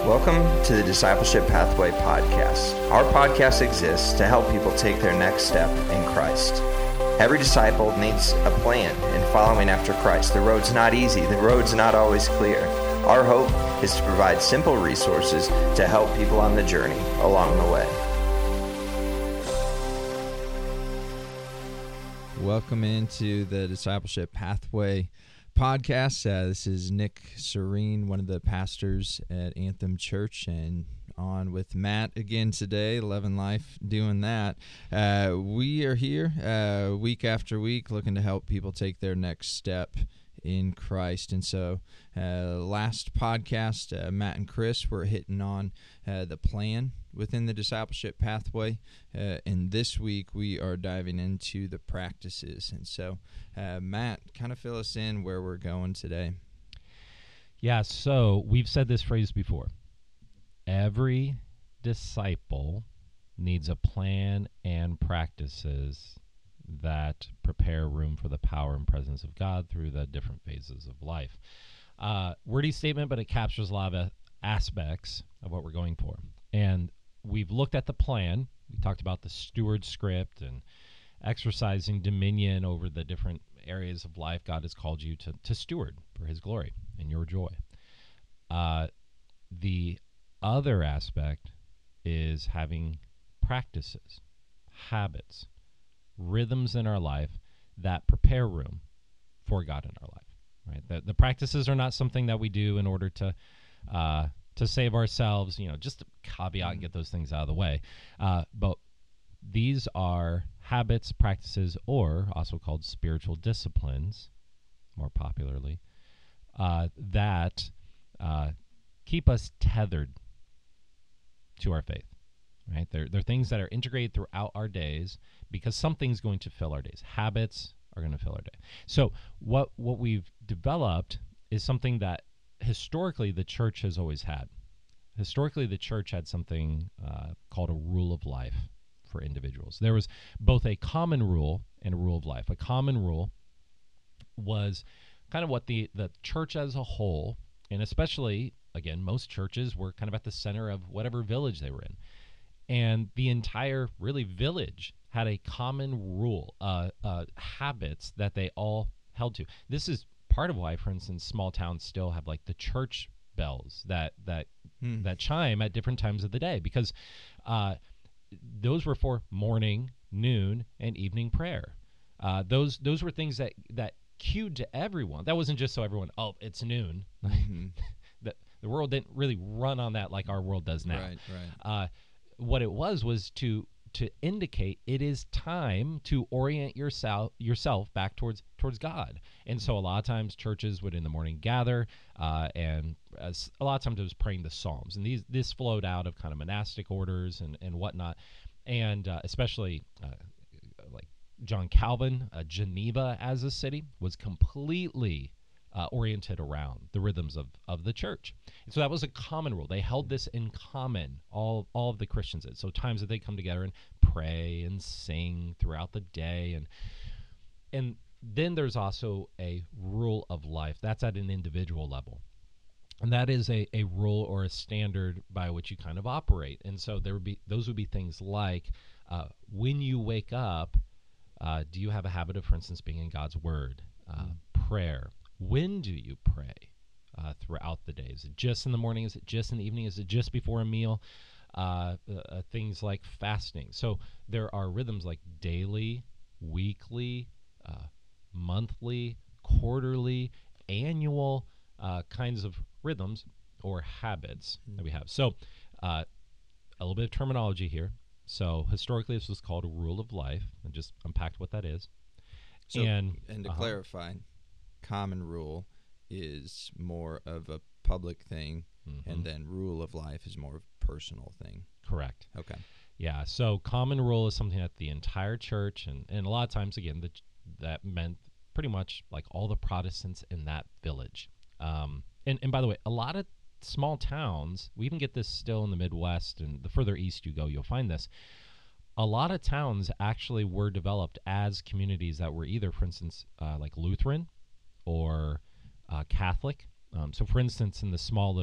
Welcome to the Discipleship Pathway podcast. Our podcast exists to help people take their next step in Christ. Every disciple needs a plan in following after Christ. The road's not easy. The road's not always clear. Our hope is to provide simple resources to help people on the journey along the way. Welcome into the Discipleship Pathway podcast. This is Nick Serene, one of the pastors at Anthem Church, and on with Matt again today, 11 Life, doing that. We are here week after week looking to help people take their next step in Christ. And so last podcast, Matt and Chris were hitting on the plan within the discipleship pathway, and this week we are diving into the practices. And so Matt, kind of fill us in where we're going today. Yeah, so we've said this phrase before. Every disciple needs a plan and practices that prepare room for the power and presence of God through the different phases of life. Wordy statement, but it captures a lot of aspects of what we're going for. And we've looked at the plan. We talked about the steward script and exercising dominion over the different areas of life God has called you to steward for his glory and your joy. The other aspect is having practices, habits, rhythms in our life that prepare room for God in our life. Right? The practices are not something that we do in order to save ourselves, just to caveat and get those things out of the way. But these are habits, practices, or also called spiritual disciplines, more popularly, that keep us tethered to our faith. Right? They're things that are integrated throughout our days because something's going to fill our days. Habits are going to fill our day. So what we've developed is something that historically the church has always had. Historically, the church had something called a rule of life for individuals. There was both a common rule and a rule of life. A common rule was kind of what the church as a whole, and especially, again, most churches were kind of at the center of whatever village they were in. And the entire, really, village had a common rule, habits that they all held to. This is part of why, for instance, small towns still have like the church bells that chime at different times of the day, because those were for morning, noon, and evening prayer. Those were things that cued to everyone. That wasn't just so everyone, oh, it's noon. Mm-hmm. The world didn't really run on that like our world does now. Right. What it was to indicate it is time to orient yourself back towards God. And so a lot of times churches would in the morning gather, and a lot of times it was praying the Psalms. And this flowed out of kind of monastic orders and whatnot. And especially like John Calvin, Geneva as a city was completely oriented around the rhythms of the church. And so that was a common rule. They held this in common, all of the Christians did. So times that they come together and pray and sing throughout the day. And then there's also a rule of life. That's at an individual level. And that is a rule or a standard by which you kind of operate. And so those would be things like when you wake up, do you have a habit of, for instance, being in God's Word, prayer? When do you pray throughout the day? Is it just in the morning? Is it just in the evening? Is it just before a meal? Things like fasting. So there are rhythms like daily, weekly, monthly, quarterly, annual kinds of rhythms or habits that we have. So a little bit of terminology here. So historically, this was called a rule of life. I just unpacked what that is. So, and to clarify, common rule is more of a public thing, and then rule of life is more of a personal thing. Correct. Okay. Yeah, so common rule is something that the entire church, and a lot of times, again, that meant pretty much like all the Protestants in that village. And by the way, a lot of small towns, we even get this still in the Midwest, and the further east you go, you'll find this. A lot of towns actually were developed as communities that were either, for instance, like Lutheran or Catholic. So, for instance, in the small little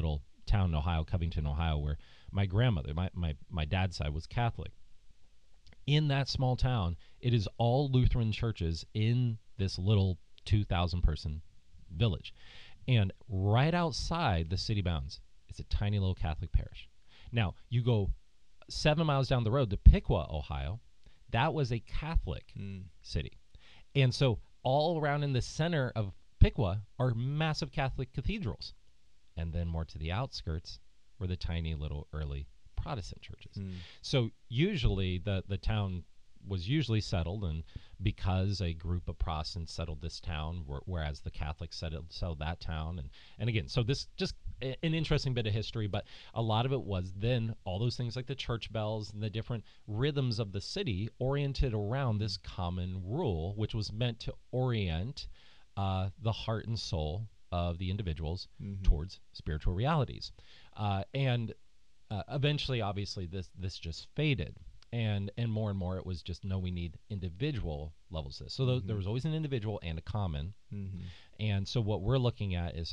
town in Ohio, Covington, Ohio, where my grandmother, my dad's side, was Catholic. In that small town, it is all Lutheran churches in this little 2,000-person village. And right outside the city bounds, it's a tiny little Catholic parish. Now, you go 7 miles down the road to Piqua, Ohio. That was a Catholic city. And so all around in the center of Piqua are massive Catholic cathedrals. And then more to the outskirts were the tiny little early Protestant churches. So usually the town was usually settled, and because a group of Protestants settled this town, whereas the Catholics settled that town. And again, so this just an interesting bit of history, but a lot of it was then all those things like the church bells and the different rhythms of the city oriented around this common rule, which was meant to orient the heart and soul of the individuals towards spiritual realities. And eventually, obviously, this just faded. And more and more, it was just, no, we need individual levels of this. So there was always an individual and a common. And so what we're looking at is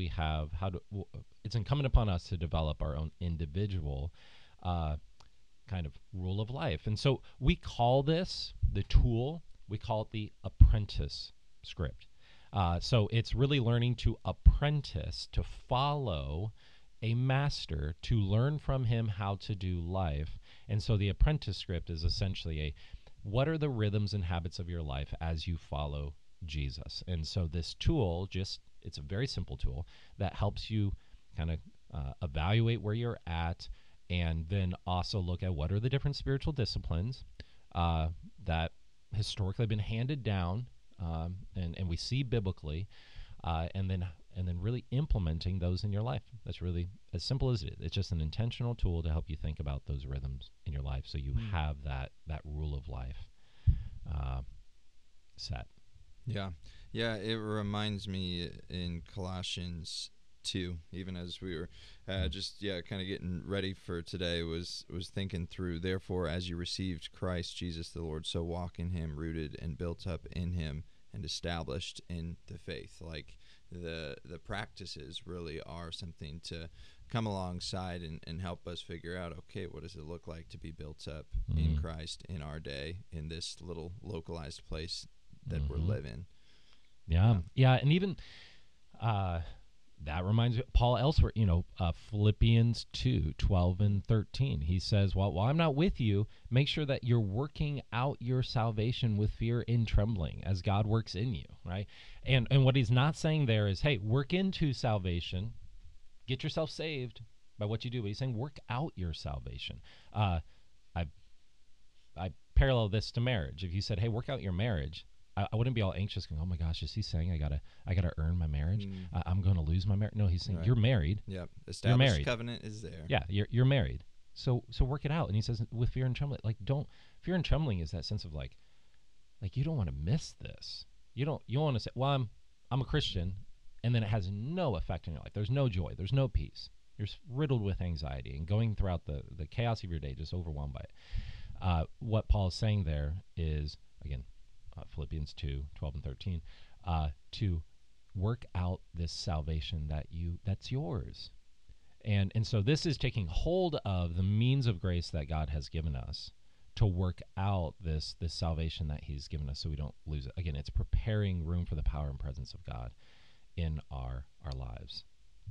it's incumbent upon us to develop our own individual kind of rule of life. And so we call this, the tool, we call it the apprentice script. So it's really learning to apprentice, to follow a master, to learn from him how to do life. And so the apprentice script is essentially what are the rhythms and habits of your life as you follow Jesus? And so this tool, it's a very simple tool that helps you kind of evaluate where you're at, and then also look at what are the different spiritual disciplines that historically have been handed down and we see biblically, and then really implementing those in your life. That's really as simple as it is. It's just an intentional tool to help you think about those rhythms in your life, so you have that rule of life set. Yeah. It reminds me in Colossians 2, even as we were kind of getting ready for today, was thinking through, therefore, as you received Christ Jesus the Lord, so walk in him, rooted and built up in him and established in the faith. Like the practices really are something to come alongside and help us figure out, okay, what does it look like to be built up in Christ in our day, in this little localized place that we're living. Yeah, and even that reminds me, Paul elsewhere, Philippians 2:12 and 13. He says, while I'm not with you, make sure that you're working out your salvation with fear and trembling as God works in you, right? And what he's not saying there is, hey, work into salvation, get yourself saved by what you do. But he's saying work out your salvation. I parallel this to marriage. If you said, hey, work out your marriage, I wouldn't be all anxious going, oh my gosh, is he saying I gotta earn my marriage? I'm going to lose my marriage? No, he's saying you're married. Yep. Established covenant is there. Yeah, you're married. So work it out. And he says with fear and trembling, fear and trembling is that sense of like you don't want to miss this. You want to say, well, I'm a Christian, and then it has no effect in your life. There's no joy. There's no peace. You're riddled with anxiety and going throughout the chaos of your day, just overwhelmed by it. What Paul is saying there is, again, Philippians 2:12 and 13, to work out this salvation that's yours. And so this is taking hold of the means of grace that God has given us to work out this salvation that he's given us so we don't lose it. Again, it's preparing room for the power and presence of God in our lives.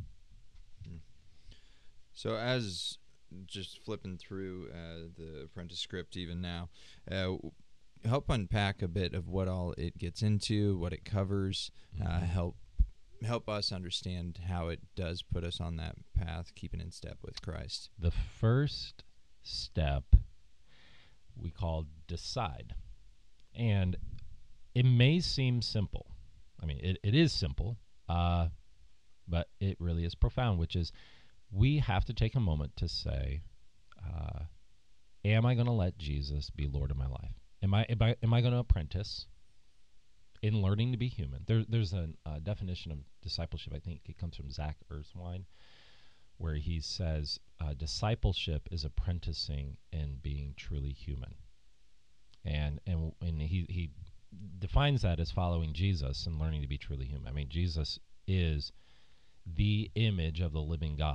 So as just flipping through the apprentice script even now, help unpack a bit of what all it gets into, what it covers, help us understand how it does put us on that path, keeping in step with Christ. The first step we call decide. And it may seem simple. I mean, it is simple, but it really is profound, which is we have to take a moment to say, am I going to let Jesus be Lord of my life? Am I going to apprentice in learning to be human? There's a definition of discipleship. I think it comes from Zach Erswine, where he says discipleship is apprenticing in being truly human, and he defines that as following Jesus and learning to be truly human. I mean, Jesus is the image of the living God,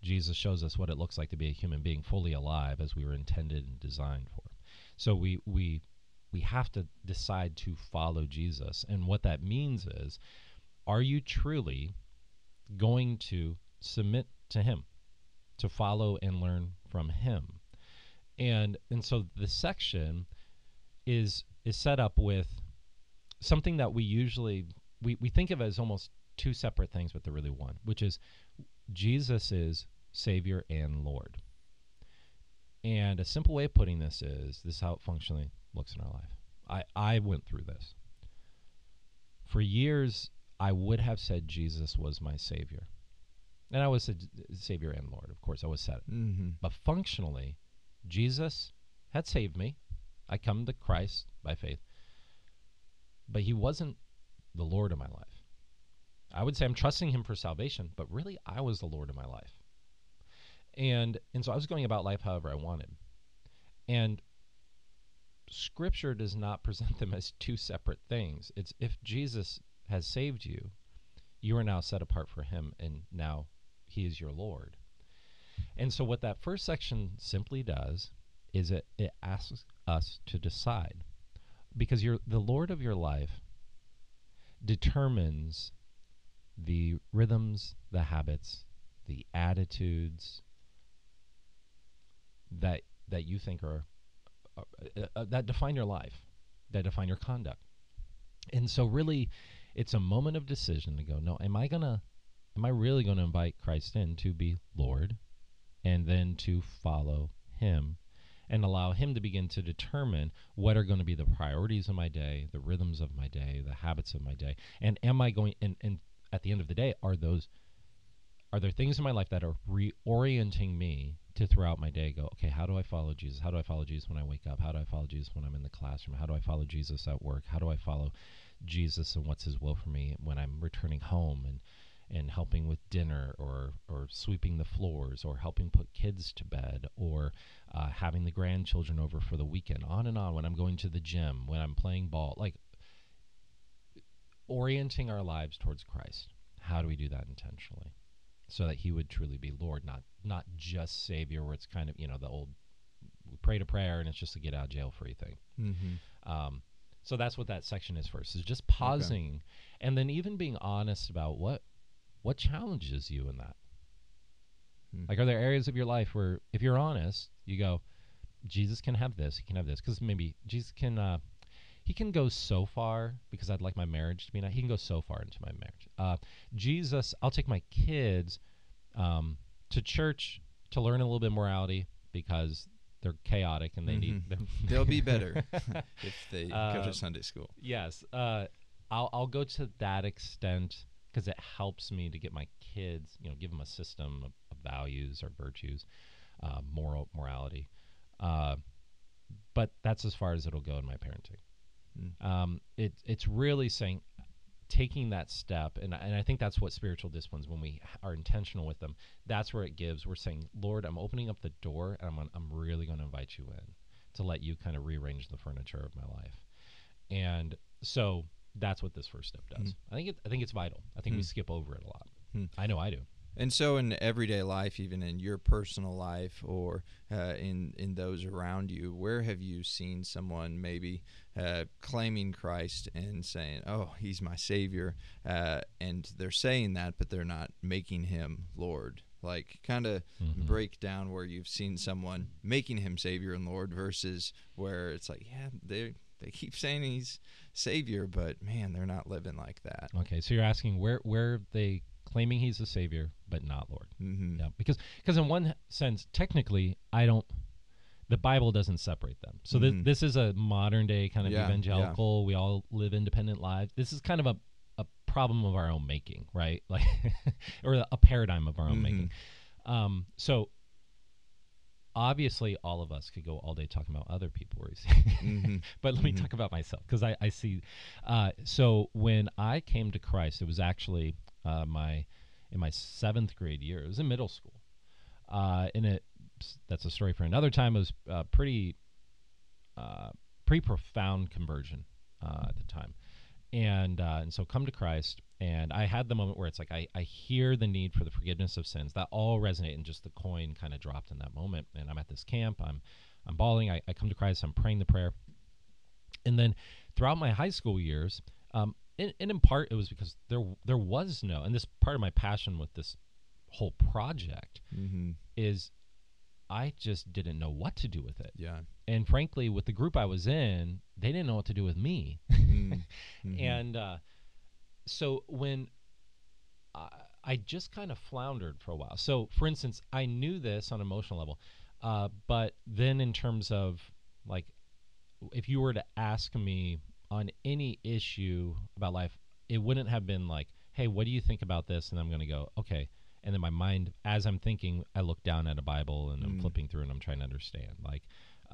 Jesus shows us what it looks like to be a human being fully alive as we were intended and designed for. So we have to decide to follow Jesus. And what that means is, are you truly going to submit to him, to follow and learn from him? And so the section is set up with something that we usually we think of as almost two separate things, but they're really one, which is Jesus is Savior and Lord. And a simple way of putting this is how it functionally looks in our life. I went through this. For years, I would have said Jesus was my Savior. And I was a Savior and Lord. Of course, I was said it. Mm-hmm. But functionally, Jesus had saved me. I come to Christ by faith. But he wasn't the Lord of my life. I would say I'm trusting him for salvation, but really I was the Lord of my life. And so I was going about life however I wanted. And Scripture does not present them as two separate things. It's if Jesus has saved you, you are now set apart for him, and now he is your Lord. And so what that first section simply does is it asks us to decide. Because the Lord of your life determines the rhythms, the habits, the attitudes that you think are that define your life, that define your conduct. And so really it's a moment of decision to go, no, am I really going to invite Christ in to be Lord, and then to follow him and allow him to begin to determine what are going to be the priorities of my day, the rhythms of my day, the habits of my day. And am I going, and at the end of the day, are there things in my life that are reorienting me to throughout my day go, okay, how do I follow Jesus? How do I follow Jesus when I wake up? How do I follow Jesus when I'm in the classroom? How do I follow Jesus at work? How do I follow Jesus and what's his will for me when I'm returning home and helping with dinner or sweeping the floors or helping put kids to bed or having the grandchildren over for the weekend, on and on, when I'm going to the gym, when I'm playing ball, like orienting our lives towards Christ. How do we do that intentionally so that he would truly be Lord, not just Savior, where it's kind of, the old we prayed a prayer and it's just a get out of jail free thing. Mm-hmm. So that's what that section is first, is just pausing and then even being honest about what challenges you in that. Like, are there areas of your life where, if you're honest, you go, Jesus can have this, he can have this, because maybe Jesus can, he can go so far, because I'd like my marriage to be nice, he can go so far into my marriage. Jesus, I'll take my kids to church to learn a little bit of morality, because they're chaotic and they need them. They'll be better if they go to Sunday school. Yes. I'll go to that extent, because it helps me to get my kids, give them a system of values or virtues, morality. But that's as far as it'll go in my parenting. It's really saying, taking that step, and I think that's what spiritual disciplines, when we are intentional with them, that's where it gives. We're saying, Lord, I'm opening up the door, and I'm really going to invite you in to let you kind of rearrange the furniture of my life. And so that's what this first step does. I think it's vital. I think we skip over it a lot. I know I do. And so in everyday life, even in your personal life or in those around you, where have you seen someone maybe claiming Christ and saying, oh, he's my Savior, and they're saying that, but they're not making him Lord? Like, kind of break down where you've seen someone making him Savior and Lord versus where it's like, yeah, they keep saying he's Savior, but man, they're not living like that. Okay, so you're asking where they claiming he's the Savior but not Lord. Yeah, because in one sense, technically, the Bible doesn't separate them. So this is a modern day kind of evangelical. We all live independent lives. This is kind of a problem of our own making, right? Like, or a paradigm of our own making. So obviously, all of us could go all day talking about other people, but let me talk about myself, because I see. So when I came to Christ, it was actually in my 7th grade year. It was in middle school, and that's a story for another time. It was pretty profound conversion at the time, and so come to Christ, And I had the moment where it's like I hear the need for the forgiveness of sins. That all resonate, and just the coin kind of dropped in that moment. And I'm at this camp. I'm bawling. I come to Christ. I'm praying the prayer. And then throughout my high school years, and in part it was because there was no, and this part of my passion with this whole project is I just didn't know what to do with it. Yeah. And frankly, with the group I was in, they didn't know what to do with me. And so when I just kind of floundered for a while. So, for instance, I knew this on an emotional level, but then in terms of, like, if you were to ask me on any issue about life, it wouldn't have been like, hey, what do you think about this? And I'm going to go, okay. And then my mind, as I'm thinking, I look down at a Bible and I'm flipping through and I'm trying to understand, like,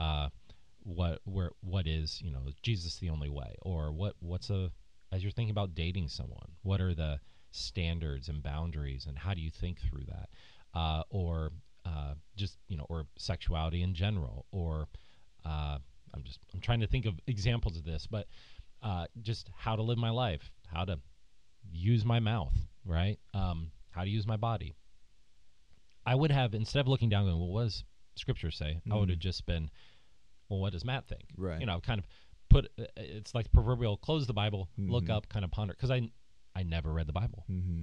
what is, is Jesus the only way? Or as you're thinking about dating someone, what are the standards and boundaries, and how do you think through that? Or sexuality in general, or I'm trying to think of examples of this, but just how to live my life, how to use my mouth, right? How to use my body. I would have, instead of looking down going, well, what does Scripture say? I would have just been, well, what does Matt think? Right. Kind of put, it's like proverbial, close the Bible, look up, kind of ponder, because I never read the Bible.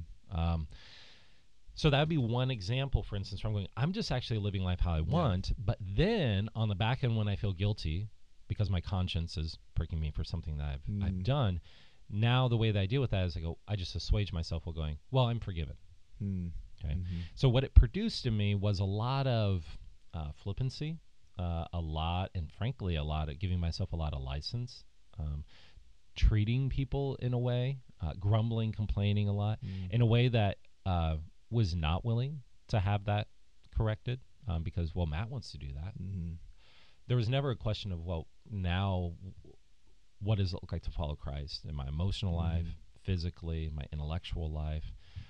So that would be one example, for instance, where I'm going, I'm just actually living life how I want, but then on the back end when I feel guilty, because my conscience is pricking me for something that I've done, now the way that I deal with that is I just assuage myself while going, well, I'm forgiven. Okay. So what it produced in me was a lot of flippancy, and frankly, a lot of giving myself a lot of license, treating people in a way, grumbling, complaining a lot, in a way that was not willing to have that corrected, because, well, Matt wants to do that. There was never a question of, well, now what does it look like to follow Christ in my emotional life, physically, my intellectual life,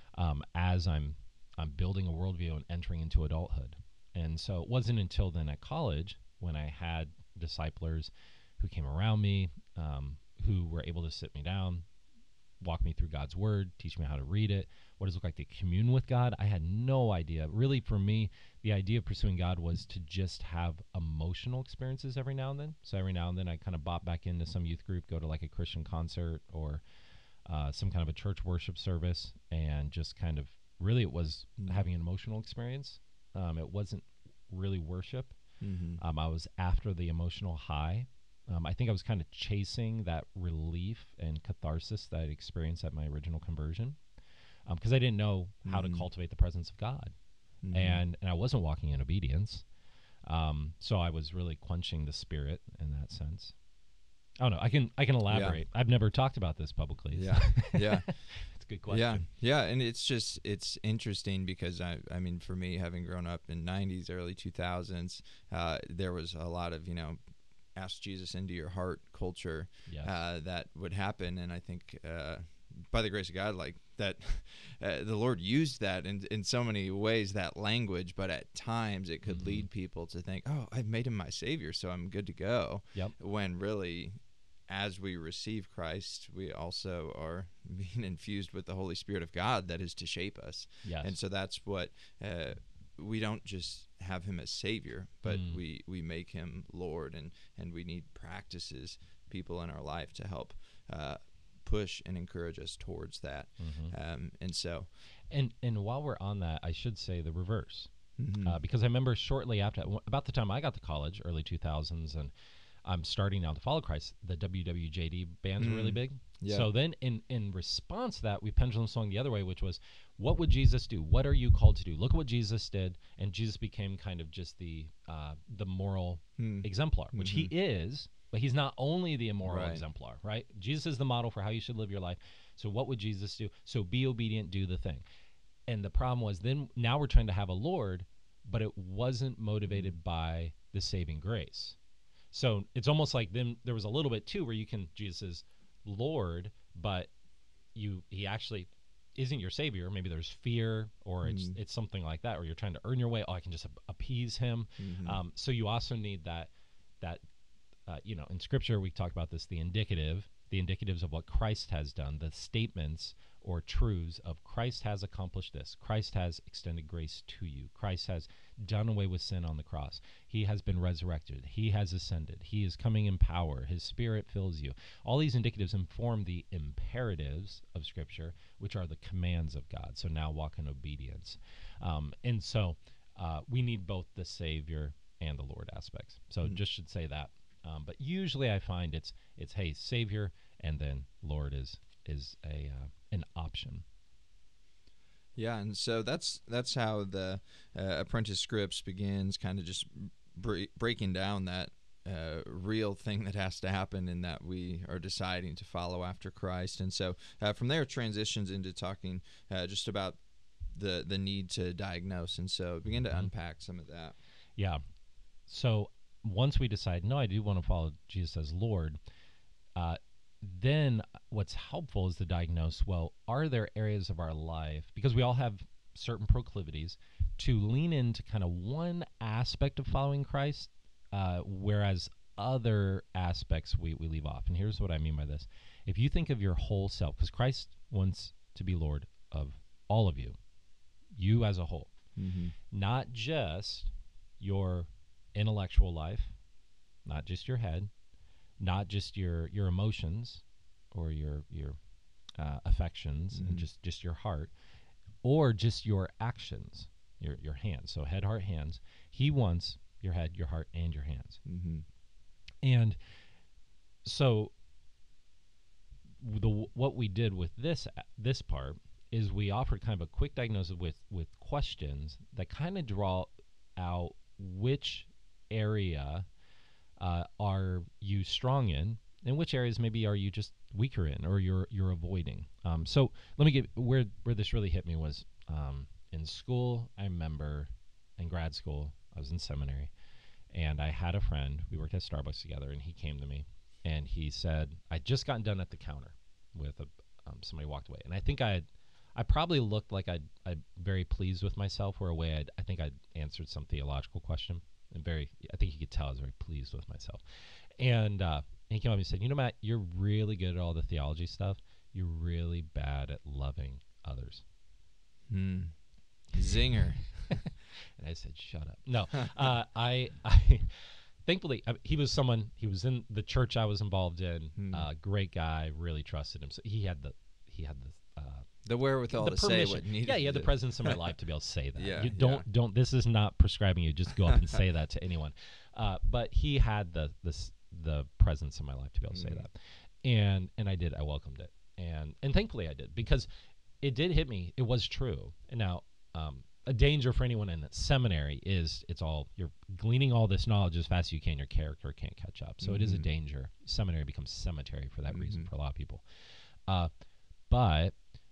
as I'm building a worldview and entering into adulthood. And so it wasn't until then at college when I had disciplers who came around me, who were able to sit me down, walk me through God's word, teach me how to read it, what does it look like to commune with God. I had no idea. Really, for me, the idea of pursuing God was to just have emotional experiences every now and then. So every now and then I kind of bop back into some youth group, go to like a Christian concert or some kind of a church worship service, and just kind of, really it was having an emotional experience. It wasn't really worship. I was after the emotional high. I think I was kind of chasing that relief and catharsis that I'd experienced at my original conversion, because I didn't know how to cultivate the presence of God, and I wasn't walking in obedience. So I was really quenching the Spirit in that sense. Oh no, I can elaborate. I've never talked about this publicly. Yeah. It's a good question. Yeah, and it's interesting because I mean, for me, having grown up in '90s, early 2000s, there was a lot of ask Jesus into your heart culture that would happen, and I think by the grace of God, like that, the Lord used that in so many ways, that language, but at times it could lead people to think, oh, I've made him my Savior, so I'm good to go. When really, as we receive Christ, we also are being infused with the Holy Spirit of God that is to shape us. And so that's what we don't just have him as Savior, but we make him Lord, and we need practices, people in our life to help push and encourage us towards that. And so, and while we're on that, I should say the reverse, because I remember shortly after, about the time I got to college, early 2000s, and I'm starting now to follow Christ, the WWJD bands were really big. So then in response to that, we pendulum swung the other way, which was, what would Jesus do? What are you called to do? Look at what Jesus did. And Jesus became kind of just the moral exemplar, which he is, but he's not only the immoral exemplar, right? Jesus is the model for how you should live your life. So what would Jesus do? So be obedient, do the thing. And the problem was, then now we're trying to have a Lord, but it wasn't motivated by the saving grace. So it's almost like then there was a little bit too where Jesus is Lord, but he actually isn't your Savior. Maybe there's fear, or it's something like that, or you're trying to earn your way. Oh, I can just appease him. So you also need that in Scripture we talk about this, the indicative the indicatives of what Christ has done, the statements or truths of Christ has accomplished this. Christ has extended grace to you. Christ has done away with sin on the cross. He has been resurrected. He has ascended. He is coming in power. His Spirit fills you. All these indicatives inform the imperatives of Scripture, which are the commands of God. So now walk in obedience. And so we need both the Savior and the Lord aspects. So just should say that. But usually I find it's hey, Savior, and then Lord is an option. Yeah, and so that's how the Apprentice Scripts begins, kind of just breaking down that real thing that has to happen, and that we are deciding to follow after Christ. And so from there, it transitions into talking just about the need to diagnose, and so begin to unpack some of that. Yeah. So once we decide, no, I do want to follow Jesus as Lord, then what's helpful is to diagnose, well, are there areas of our life, because we all have certain proclivities, to lean into kind of one aspect of following Christ, whereas other aspects we leave off. And here's what I mean by this. If you think of your whole self, because Christ wants to be Lord of all of you, you as a whole, not just your intellectual life, not just your head, not just your emotions or your affections, and just your heart, or just your actions, your hands. So head, heart, hands. He wants your head, your heart, and your hands. And so what we did with this part is we offered kind of a quick diagnosis with questions that kind of draw out which area are you strong in, and which areas maybe are you just weaker in, or you're avoiding. So let me get where this really hit me was in school. I remember in grad school, I was in seminary, and I had a friend. We worked at Starbucks together, and he came to me, and he said, I'd just gotten done at the counter with somebody walked away, and I think I probably looked like I'd very pleased with myself, or a way I think I'd answered some theological question. I think he could tell I was very pleased with myself. And he came up and said, Matt, you're really good at all the theology stuff. You're really bad at loving others. Zinger. And I said, shut up. No, I thankfully, he was in the church I was involved in. Great guy, really trusted him. So he had the wherewithal to say what needed. Yeah, he had the presence in my life to be able to say that. Yeah, don't. This is not prescribing you just go up and say that to anyone. But he had the presence in my life to be able to say that, and I did. I welcomed it, and thankfully I did, because it did hit me. It was true. And now, a danger for anyone in seminary is you're gleaning all this knowledge as fast as you can. Your character can't catch up. So it is a danger. Seminary becomes cemetery for that reason for a lot of people. But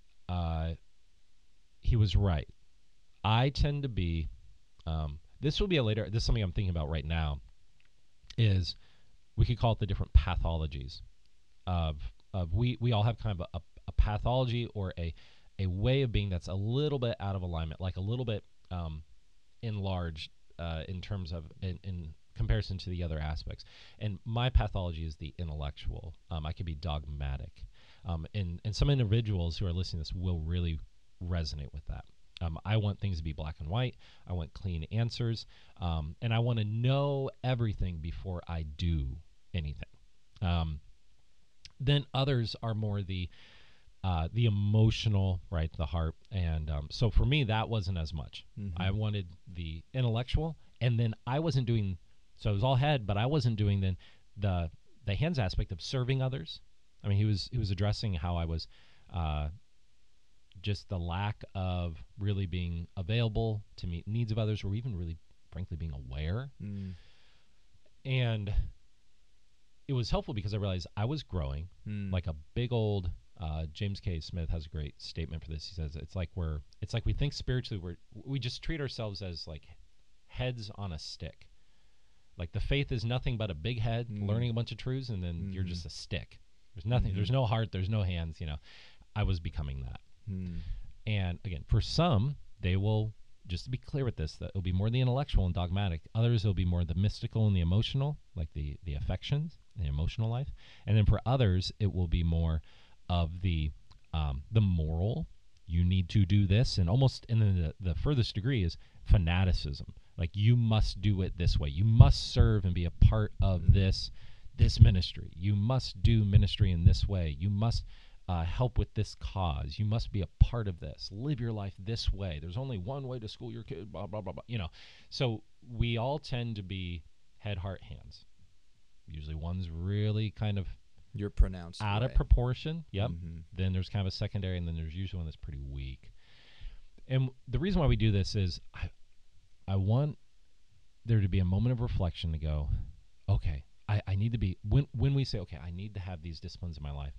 he was right. I tend to be, this is something I'm thinking about right now, is we could call it the different pathologies of we all have kind of a pathology, or a way of being that's a little bit out of alignment, like a little bit enlarged in terms of in comparison to the other aspects. And my pathology is the intellectual. I could be dogmatic. And some individuals who are listening to this will really resonate with that. I want things to be black and white. I want clean answers. And I want to know everything before I do anything. Then others are more the emotional, right, the heart. And so for me, that wasn't as much. I wanted the intellectual, and then I wasn't doing, so it was all head, but I wasn't doing then the hands aspect of serving others. I mean, he was addressing how I was just the lack of really being available to meet needs of others, or even really, frankly, being aware. And it was helpful because I realized I was growing like a big old. James K. Smith has a great statement for this. He says it's like we think spiritually we just treat ourselves as like heads on a stick. Like the faith is nothing but a big head learning a bunch of truths, and then you're just a stick. There's nothing. There's no heart. There's no hands. I was becoming that. And again, for some, they will just to be clear with this, that it'll be more the intellectual and dogmatic. Others, it'll be more the mystical and the emotional, like the affections, the emotional life. And then for others, it will be more of the moral. You need to do this, and then the furthest degree is fanaticism. Like, you must do it this way. You must serve and be a part of this ministry. You must do ministry in this way. You must help with this cause. You must be a part of this. Live your life this way. There's only one way to school your kid, blah, blah, blah, blah. So we all tend to be head, heart, hands. Usually one's really kind of You're pronounced out of proportion. Yep. Mm-hmm. Then there's kind of a secondary, and then there's usually one that's pretty weak. And the reason why we do this is I want there to be a moment of reflection to go, okay, I need to be, when we say, okay, I need to have these disciplines in my life,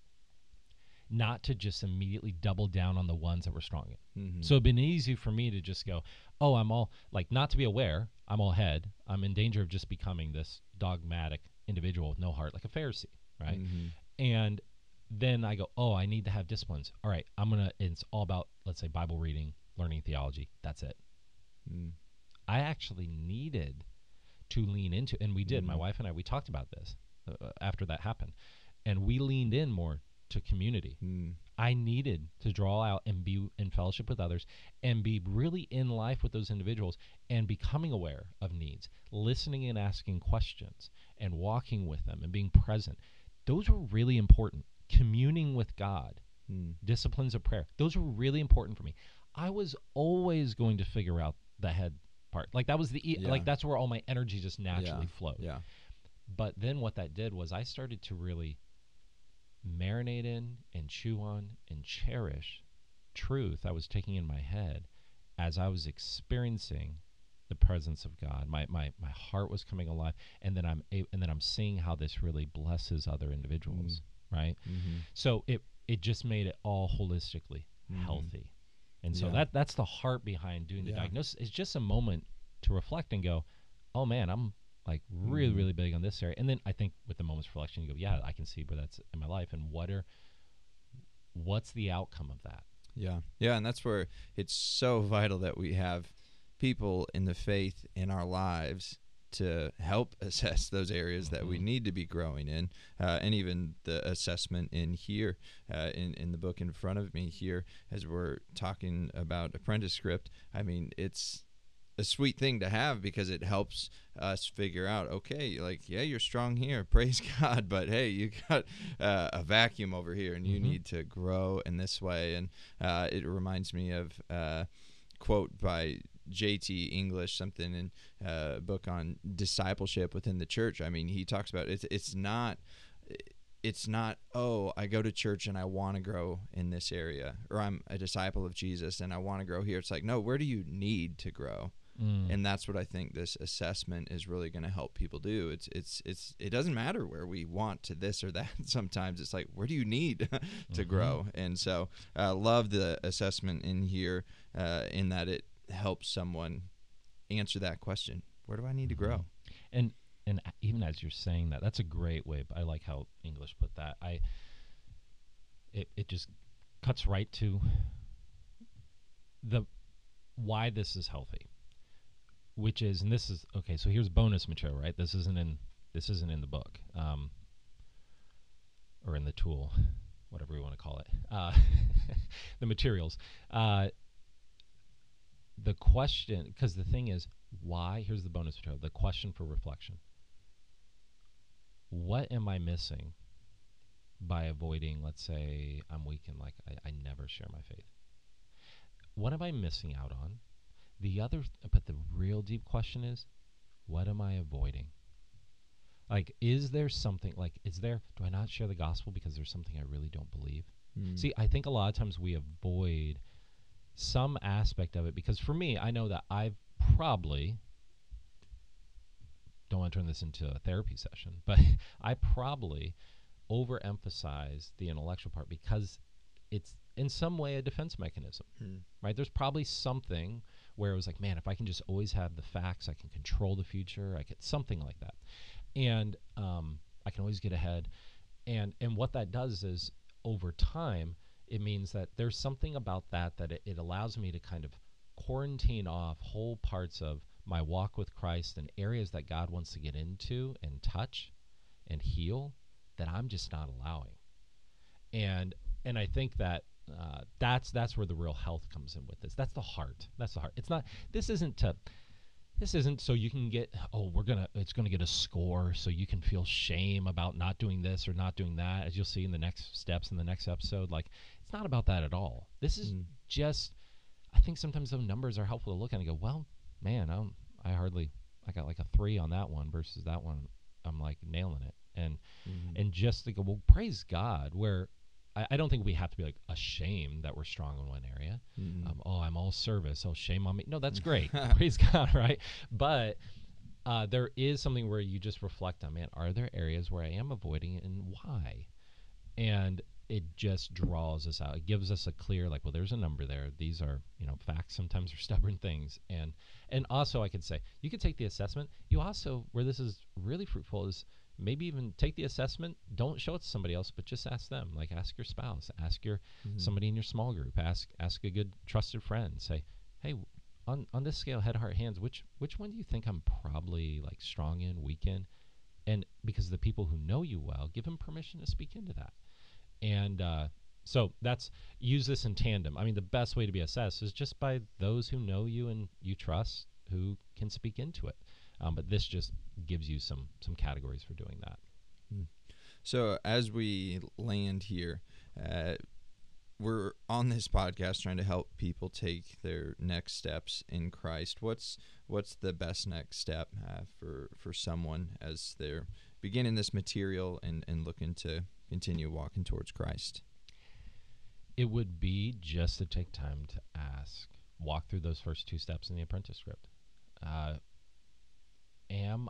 not to just immediately double down on the ones that we're strong in. Mm-hmm. So it'd been easy for me to just go, oh, I'm all, like, not to be aware, I'm all head. I'm in danger of just becoming this dogmatic individual with no heart, like a Pharisee, right? Mm-hmm. And then I go, oh, I need to have disciplines. All right, it's all about, let's say, Bible reading, learning theology. That's it. Mm. I actually needed to lean into, and we did. My wife and I, we talked about this after that happened, and we leaned in more to community. I needed to draw out and be in fellowship with others and be really in life with those individuals and becoming aware of needs, listening and asking questions and walking with them and being present. Those were really important. Communing with God, disciplines of prayer, those were really important for me. I was always going to figure out the head part. Like, that was like, that's where all my energy just naturally flowed. Yeah. But then what that did was I started to really marinate in and chew on and cherish truth I was taking in my head as I was experiencing the presence of God. My heart was coming alive, and then I'm seeing how this really blesses other individuals, right? Mm-hmm. So it just made it all holistically healthy. And so that's the heart behind doing the diagnosis. It's just a moment to reflect and go, oh man, I'm like really, really big on this area. And then I think with the moments of reflection, you go, yeah, I can see where that's in my life, and what's the outcome of that? Yeah. Yeah. And that's where it's so vital that we have people in the faith in our lives to help assess those areas that we need to be growing in, and even the assessment in here, in the book in front of me here, as we're talking about Apprentice Script. I mean, it's a sweet thing to have because it helps us figure out, okay, like, yeah, you're strong here, praise God, but hey, you got a vacuum over here, and you need to grow in this way. And it reminds me of a quote by J.T. English, something in a book on discipleship within the church. I mean, he talks about it's not, oh, I go to church and I want to grow in this area, or I'm a disciple of Jesus and I want to grow here. It's like, no, where do you need to grow? And that's what I think this assessment is really going to help people do. It doesn't matter where we want to this or that. Sometimes it's like, where do you need to grow? And so love the assessment in here, in that it helps someone answer that question. Where do I need to grow? And even as you're saying that, that's a great way. I like how English put that. It just cuts right to the why this is healthy, which is, and this is okay. So here's bonus material, right? This isn't in the book, or in the tool, whatever we want to call it. The materials. The question, because the thing is, why? Here's the bonus material. The question for reflection. What am I missing by avoiding, let's say, I'm weak and like I never share my faith? What am I missing out on? But the real deep question is, what am I avoiding? Like, is there something, do I not share the gospel because there's something I really don't believe? See, I think a lot of times we avoid some aspect of it because for me, I know that I've probably, don't want to turn this into a therapy session, but I probably overemphasize the intellectual part because it's in some way a defense mechanism, right? There's probably something where it was like, man, if I can just always have the facts, I can control the future, I get something like that. And I can always get ahead. And what that does is over time, it means that there's something about that it allows me to kind of quarantine off whole parts of my walk with Christ and areas that God wants to get into and touch and heal that I'm just not allowing. And I think that that's where the real health comes in with this. That's the heart. That's the heart. It's not. This isn't so you can get, it's gonna get a score so you can feel shame about not doing this or not doing that, as you'll see in the next steps in the next episode. Like, it's not about that at all. This is just, I think sometimes those numbers are helpful to look at and go, well, man, I got like a 3 on that one versus that one. I'm like nailing it. And just to go, well, praise God, where I don't think we have to be like ashamed that we're strong in one area. I'm all service. Oh, shame on me. No, that's great. Praise God, right? But there is something where you just reflect on, man, are there areas where I am avoiding it and why? And it just draws us out. It gives us a clear, like, well, there's a number there. These are, facts sometimes are stubborn things. And also I could say, you could take the assessment. You also, where this is really fruitful is, maybe even take the assessment, don't show it to somebody else, but just ask them. Like, ask your spouse, ask your somebody in your small group, ask a good trusted friend. Say, hey, on this scale, head, heart, hands, which one do you think I'm probably like strong in, weak in? And because the people who know you well, give them permission to speak into that. And so use this in tandem. I mean, the best way to be assessed is just by those who know you and you trust, who can speak into it. But this just gives you some categories for doing that. So as we land here, we're on this podcast trying to help people take their next steps in Christ. What's the best next step for someone as they're beginning this material and looking to continue walking towards Christ? It would be just to take time to walk through those first 2 steps in the apprentice script. Am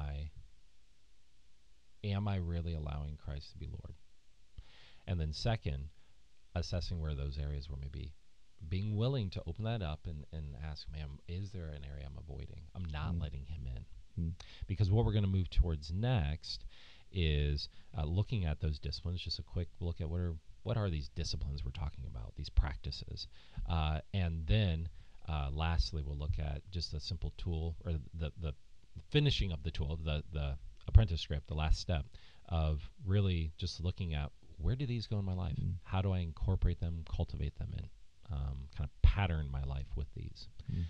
I really allowing Christ to be Lord? And then second, assessing where those areas were, maybe being willing to open that up and ask, man, is there an area I'm avoiding? I'm not letting him in. Because what we're going to move towards next is looking at those disciplines. Just a quick look at what are these disciplines we're talking about, these practices. And then lastly, we'll look at just a simple tool, or the finishing of the tool, the apprentice script, the last step of really just looking at, where do these go in my life? How do I incorporate them, cultivate them, and kind of pattern my life with these?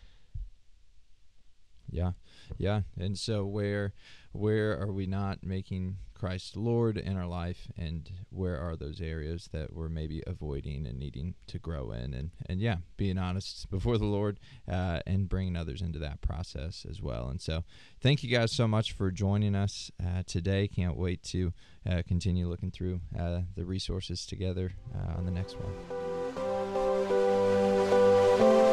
Yeah. And so where are we not making Christ Lord in our life, and where are those areas that we're maybe avoiding and needing to grow in, and being honest before the Lord and bringing others into that process as well. And so thank you guys so much for joining us today. Can't wait to continue looking through the resources together on the next one.